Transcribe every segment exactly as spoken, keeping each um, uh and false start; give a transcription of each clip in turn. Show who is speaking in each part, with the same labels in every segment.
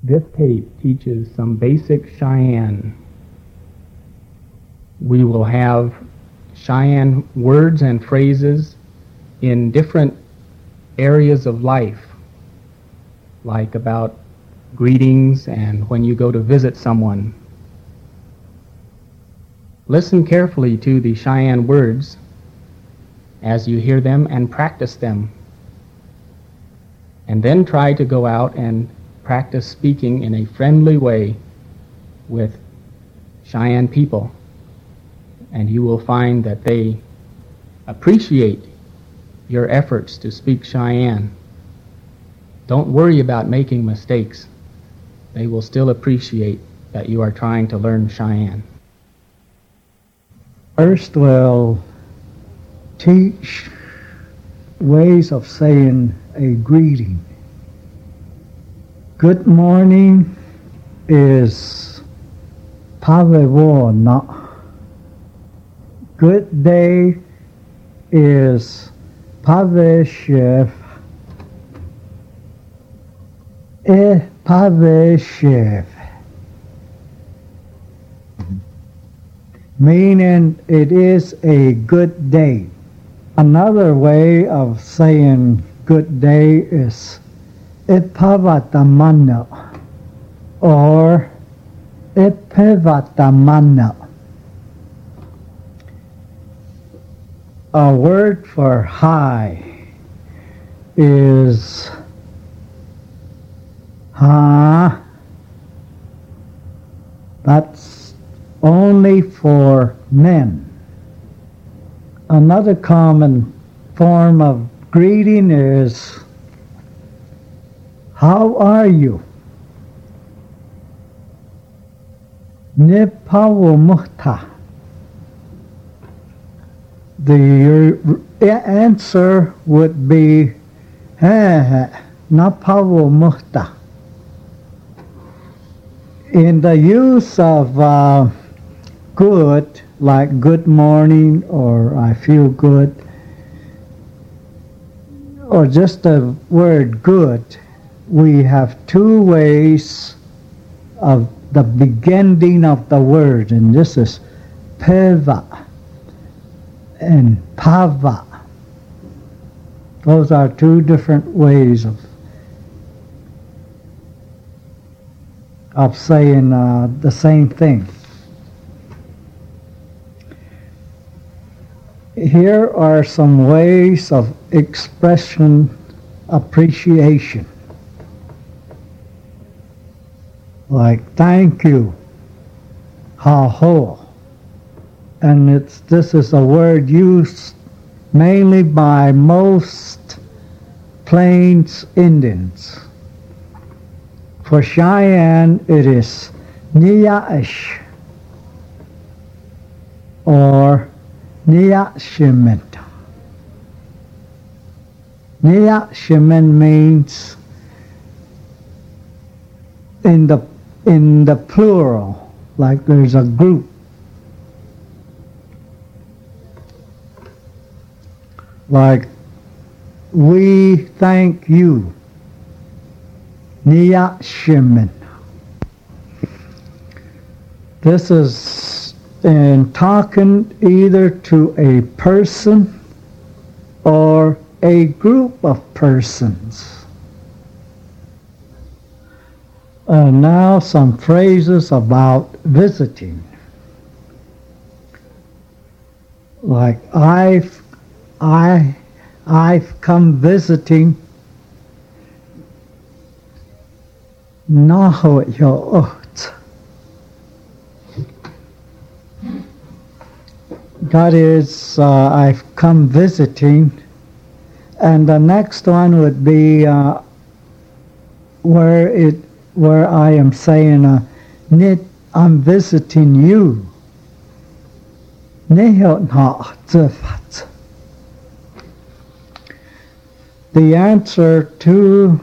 Speaker 1: This tape teaches some basic Cheyenne. We will have Cheyenne words and phrases in different areas of life, like about greetings and when you go to visit someone. Listen carefully to the Cheyenne words as you hear them and practice them. And then try to go out and practice speaking in a friendly way with Cheyenne people. And you will find that they appreciate your efforts to speak Cheyenne. Don't worry about making mistakes. They will still appreciate that you are trying to learn Cheyenne.
Speaker 2: First, we'll teach ways of saying a greeting. Good morning is Pavevona. Good day is Paveshev. E Paveshev. Meaning it is a good day. Another way of saying good day is Ipavatamana or Ipivatamana. A word for hi is ha. That's only for men. Another common form of greeting is how are you? Nipawumuhta. The answer would be Napawumuhta. In the use of uh, good, like good morning or I feel good, or just the word good, we have two ways of the beginning of the word, and this is peva and pava. Those are two different ways of of saying uh, the same thing. Here are some ways of expression appreciation. Like thank you, ha ho. And it's this is a word used mainly by most Plains Indians. For Cheyenne, it is Niyaish or Niyashimen. Niyashimen means in the in the plural, like there's a group. Like we thank you. Niyashimen. This is in talking either to a person or a group of persons. Uh, now some phrases about visiting. Like I've, I, I've come visiting. Nahoyot. That is, uh, I've come visiting. And the next one would be uh, where it, where I am saying, uh, Nit, I'm visiting you. The answer to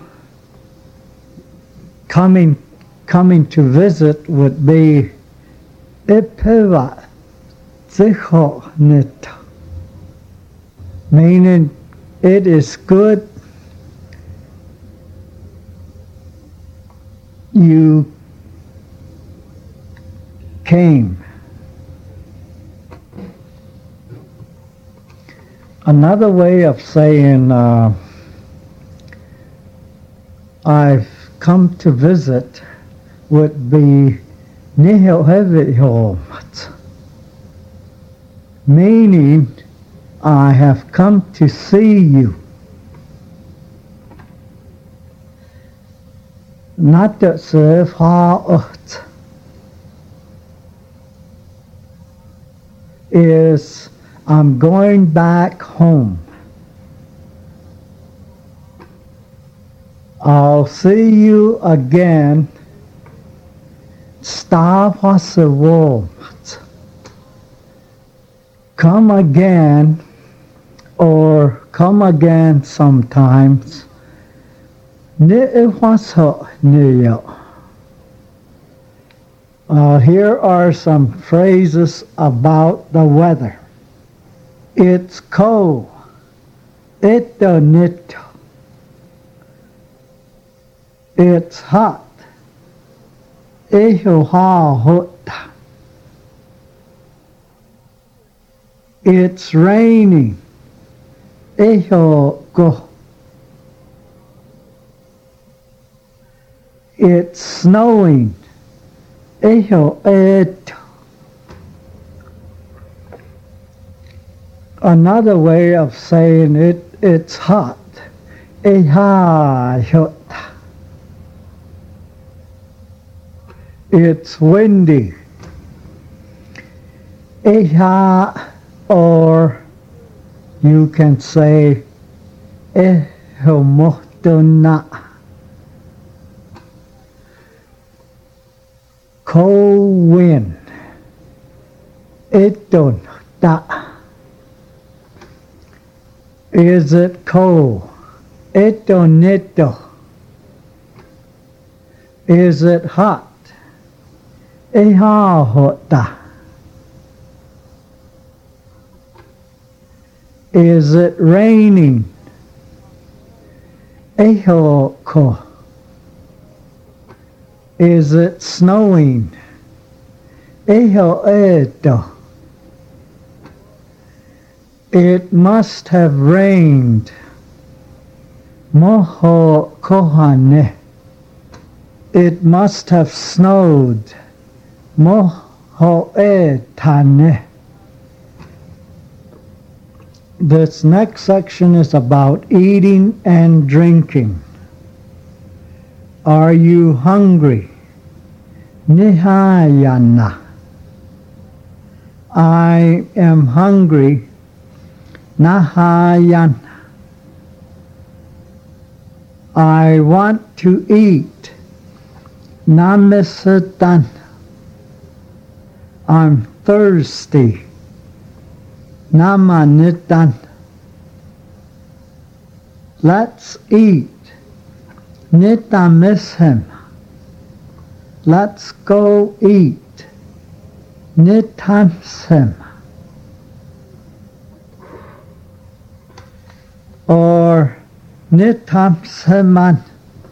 Speaker 2: coming coming to visit would be Ipeva Zichonit, meaning it is good you came. Another way of saying uh, I've come to visit would be Nihilhevihol, meaning I have come to see you. Not that serve ha'ut is I'm going back home. I'll see you again. Stavasavol. Come again, or come again sometimes. Uh, here are some phrases about the weather. It's cold. It's nit. It's hot. It's raining. It's snowing. Another way of saying it, it's hot. It's windy. Or you can say cold wind. Is it cold? Is it hot? Is it raining? Is it snowing? It must have rained. It must have snowed. This next section is about eating and drinking. Are you hungry? Nihayana. I am hungry. Nahayan. I want to eat. Namisatan. I'm thirsty. Namanitan. Let's eat. Nitamishem. Let's go eat. Nitamshem. Or Nitamseman.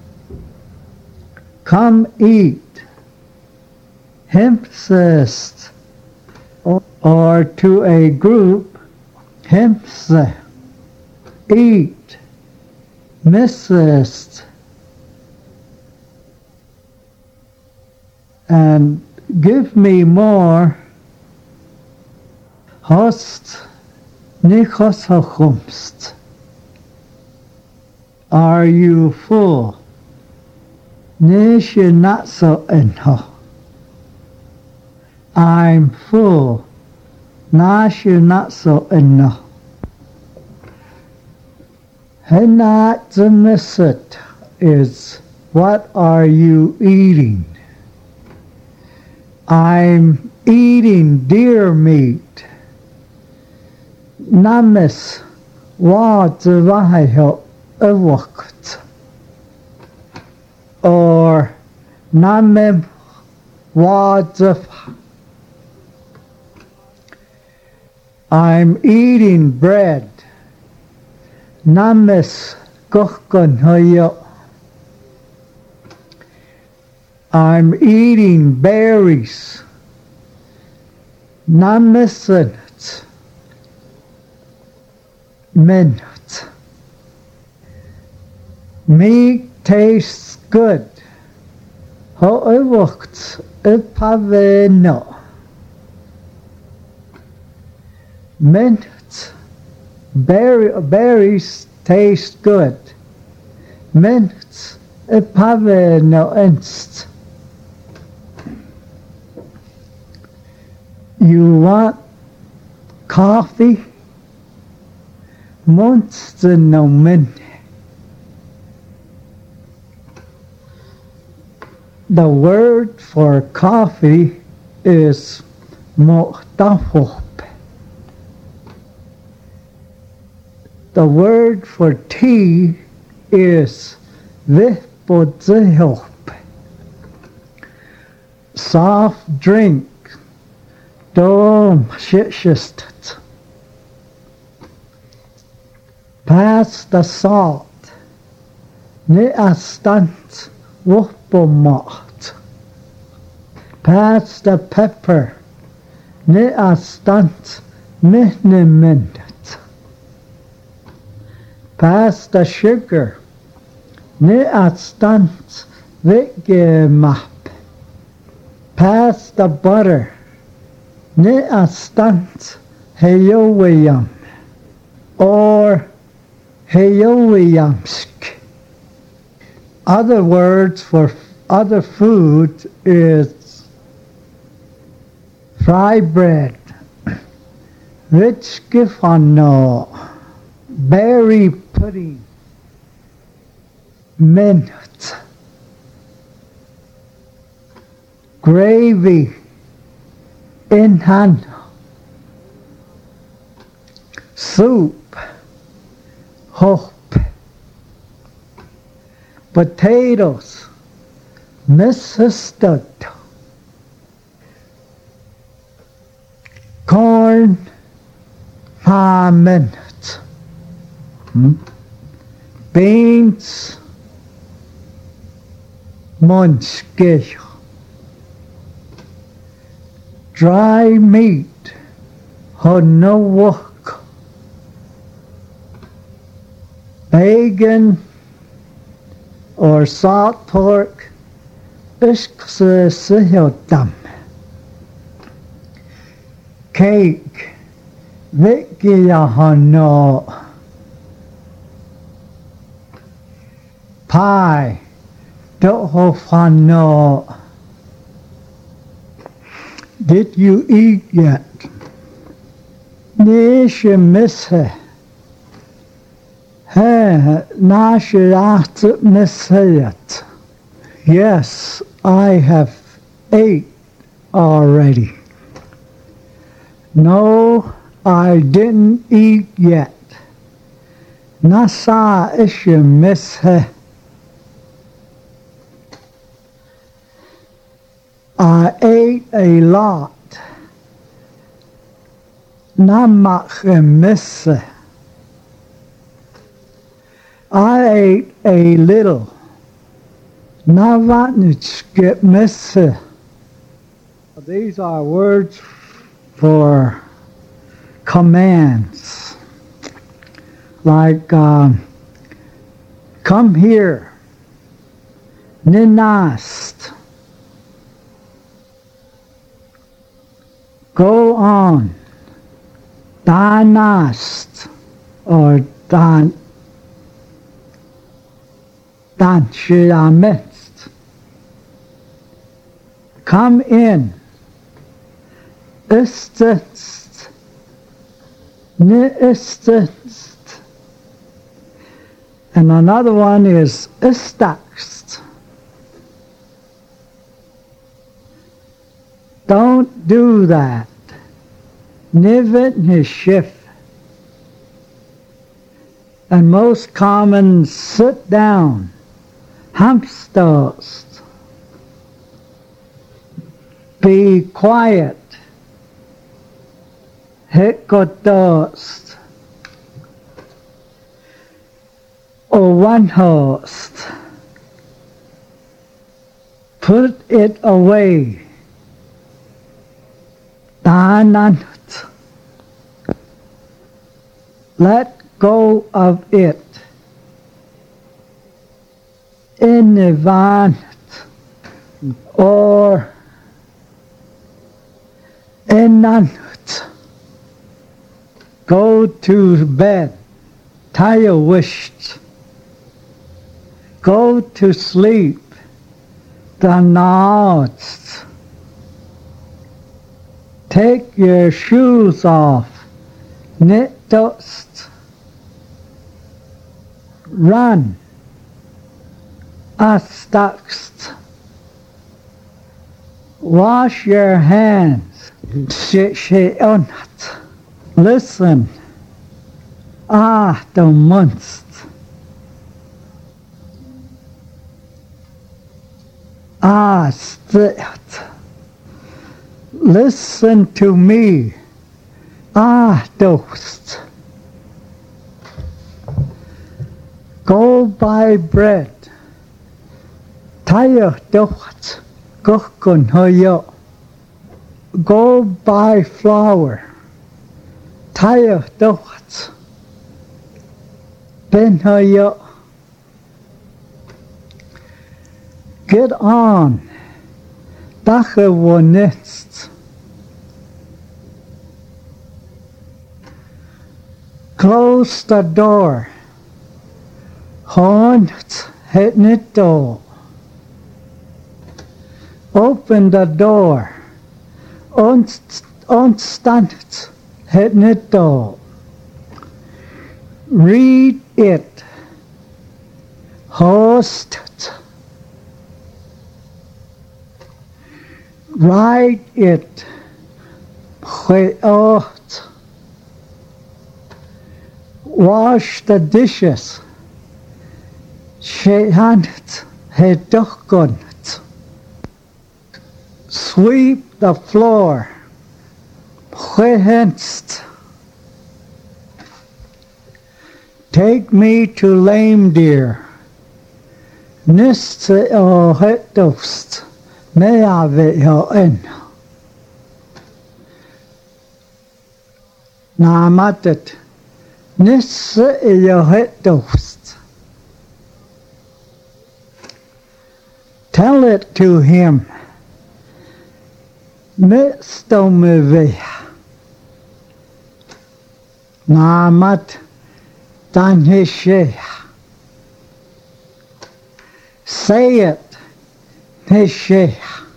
Speaker 2: Come eat. Hempsist. Or, or to a group, hempse. Eat. Missist. And give me more. Host nichosochumst. Are you full? Nishu not so enho. I'm full. Nashu not so enho. Henatzemisset is what are you eating? I'm eating deer meat. Namis wa zvahayo evokut. Or namim wa zv. I'm eating bread. Namis kochkon hoyo. I'm eating berries. Not missing it. Minutes. Meat tastes good. Ho it works. It probably no. Minutes. Berry, berries taste good. Minutes. It probably no inst. You want coffee? Monster no min. The word for coffee is muhtafop. The word for tea is vipodzeop. Soft drink. Dom shishist. Pass the salt. Ni astant wopomot. Pass the pepper. Ni astant mihnemint. Pass the sugar. Ni astant vigemap. Pass the butter. Ni astant heyowyam. Or heyowyamsk. Other words for other food is fry bread, rich gifano, berry pudding, mint, gravy, in hand, soup, hope, potatoes, missusted, corn, farming, beans, munskish, dry meat, honowok, bacon or salt pork, ishksisihodam, cake, vikiyahano, pie, dohofano. Did you eat yet? Nishimisse. He, nashirat misayat. Yes, I have ate already. No, I didn't eat yet. Nasa ishimisse. I ate a lot. Namachemisse. I ate a little. Navatnitskemisse. These are words for commands. Like, um, come here. Ninast. Go on. Danast. Or dan. Dan shiramist. Come in. Istest. Ni istest. And another one is istaxt. Don't do that. Nivet nishif. And most common, sit down. Hamsters. Be quiet. Hikotost. Or one host. Put it away. Dananut. Let go of it. Invanut. Or inanut. Go to bed. Tired wished. Go to sleep. The knots. Take your shoes off. Knit dust. Run. Astaks. Wash your hands. Sheonat. Listen. Ah, the months. Ah, stit. Listen to me. Ah, dost. Go buy bread. Taya dost. Gokun hoyo. Go buy flour. Taya dost. Ben hoyo. Get on. Dache wonest. Close the door. Horn het nit door. Open the door. Onstand het nit door. Read it. Host. Write it. Geot. Wash the dishes. Shehanit hedokgonit. Sweep the floor. Gehenst. Take me to lame deer. Niste o hetost. Mea veho en. Na matet. Nisse yo hetost. Tell it to him. Misto me vea. Na mat dan hishea. Say it. Hishea.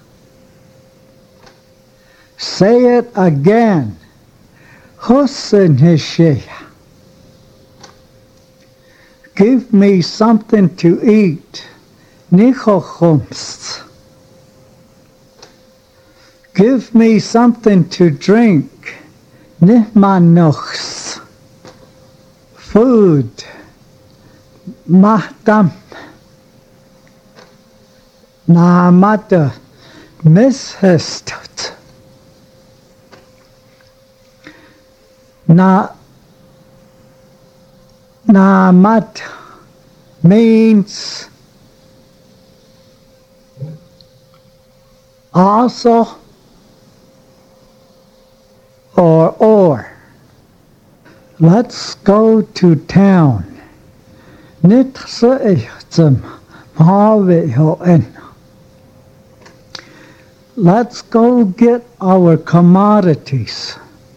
Speaker 2: Say it again. Husin hishea. Give me something to eat. Nichochumst. Give me something to drink. Nihmanochs. Food. Mahdam. Naamata mishestot. Na Naamat means also or or. Let's go to town. Nitseichtsum havehoen. Let's go get our commodities.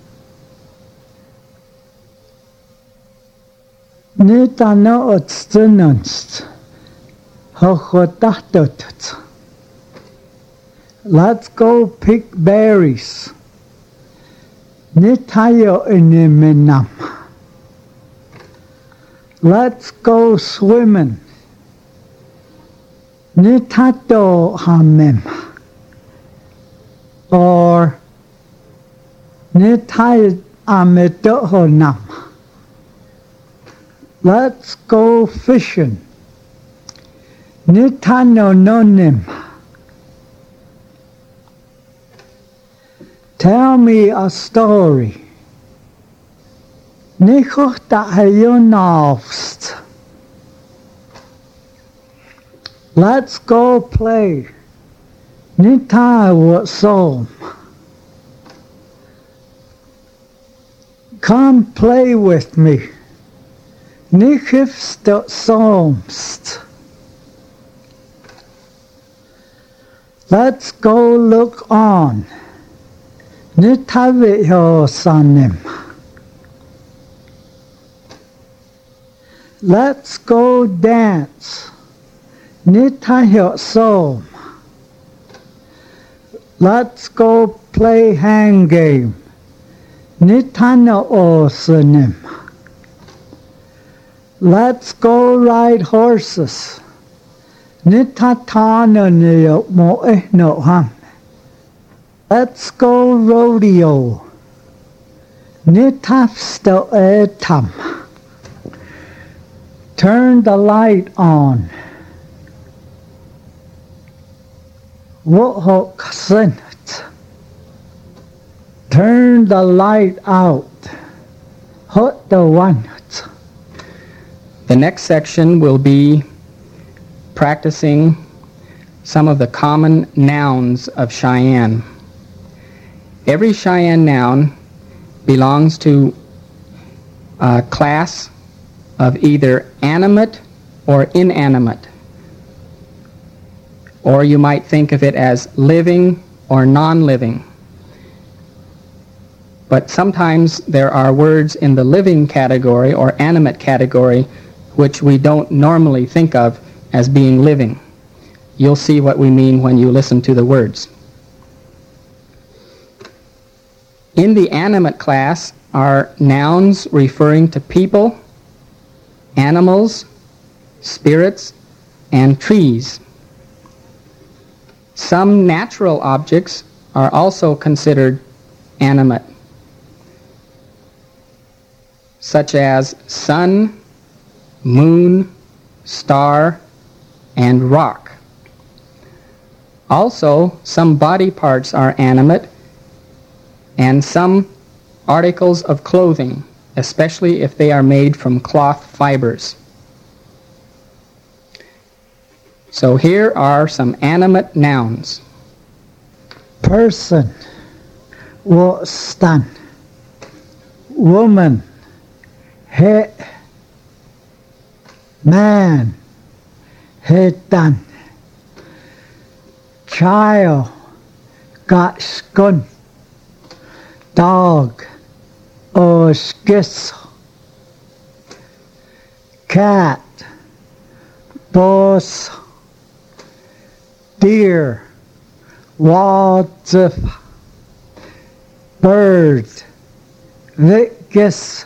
Speaker 2: Nitano otstununst. Hochotahtotut. Let's go pick berries. Nitayo iniminam. Let's go swimming. Nitato hamem. Or Nitay ametohonam. Let's go fishing. Nitano nonim. Tell me a story. Let's go play. Nita wa som. Come play with me. Nikif somst. Let's go look on. Nitavio sanim. Let's go dance. Nitahyo som. Let's go play hand game. Nitana osanim. Let's go ride horses. Nitatana niyo moe no ham. Let's go rodeo. Nitafsto etam. Turn the light on. Wohok senat. Turn the light out. Hot the one.
Speaker 1: The next section will be practicing some of the common nouns of Cheyenne. Every Cheyenne noun belongs to a class of either animate or inanimate. Or you might think of it as living or non-living. But sometimes there are words in the living category or animate category which we don't normally think of as being living. You'll see what we mean when you listen to the words. In the animate class are nouns referring to people, animals, spirits, and trees. Some natural objects are also considered animate, such as sun, moon, star, and rock. Also, some body parts are animate, and some articles of clothing, especially if they are made from cloth fibers. So here are some animate nouns.
Speaker 2: Person, stan, woman, he, man, hetan, child, gatskun, dog, oskis, cat, boss, deer, wadsif, bird, vikis,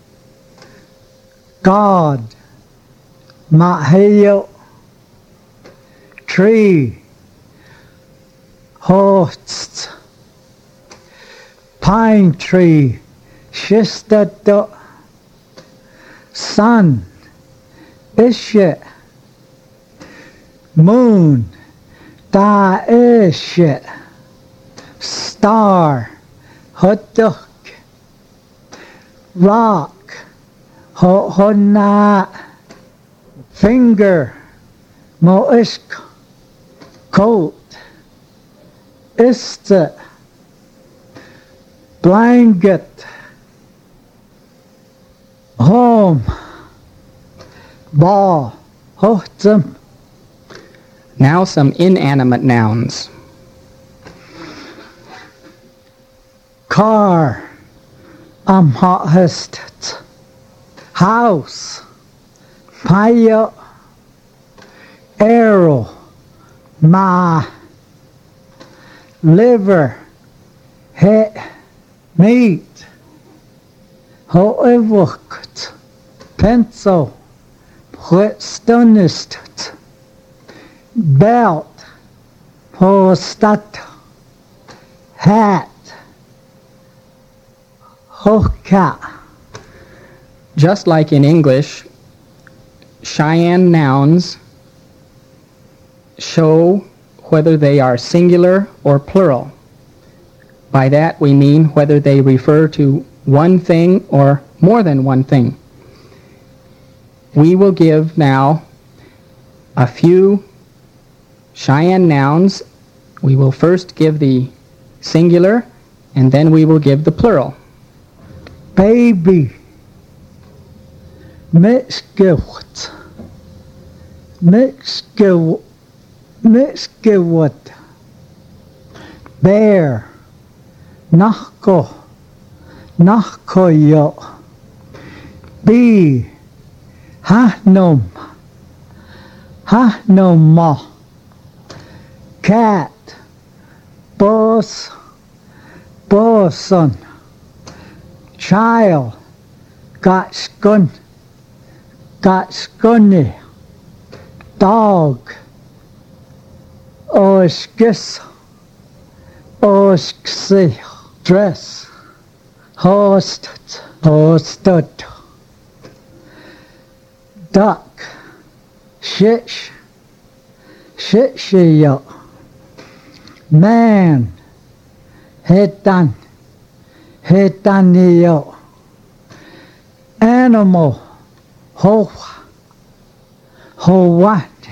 Speaker 2: God, mahayo, tree, host, pine tree, shistado, sun, ishe, moon, da ishe, star, hoduk, rock, ho hona, finger, moisk, coat, iste, blanket, home, ball, hotsum.
Speaker 1: Now some inanimate nouns.
Speaker 2: Car, amhahest, house, fire, arrow, ma, liver, he, meat, hoevoked, pencil, stonist, belt, postat, hat, hoka.
Speaker 1: Just like in English, Cheyenne nouns show whether they are singular or plural. By that we mean whether they refer to one thing or more than one thing. We will give now a few Cheyenne nouns We will first give the singular, and then we will give the plural.
Speaker 2: Baby. Mixgilt. Mixgilt. Mixgilt. Bear. Nachko. Nachkoyo. Bee. Hanom. Hanoma. Cat. Boss. Bosson. Child. Got skun. Got scunny. Dog. Oskis. Osksi. Dress. Host. Hosted. Duck. Shish. Shishiyo. Man. Hetan. Hetaniyo. Animal. Hoa. Howati.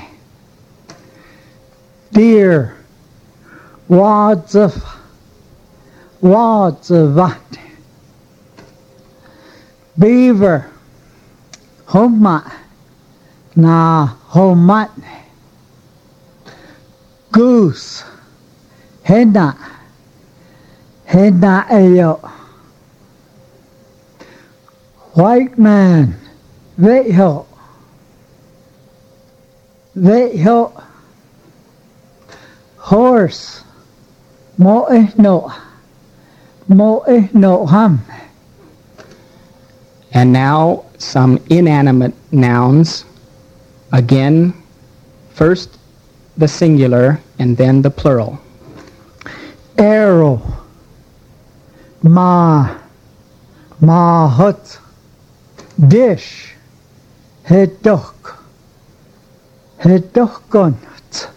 Speaker 2: Deer. Wadzaf. Wadzavati. Beaver. Homa. Na homat. Goose. Hena. Hena ayo. White man. Veho. Veho. Horse. Moe no. Moe no ham.
Speaker 1: And now some inanimate nouns. Again, first the singular and then the plural.
Speaker 2: Arrow. Ma. Ma hut. Dish. Hedok. Hedokont.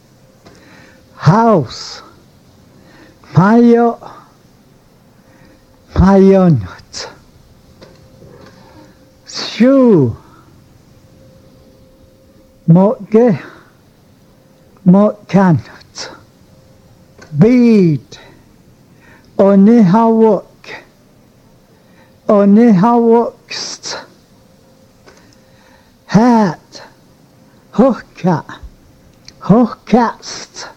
Speaker 2: House. Mayo. Mayonut. Shoe. Motge. Motkanut. Bead. Onihawok. Onihawokst. Hat. Hooka. Hookast.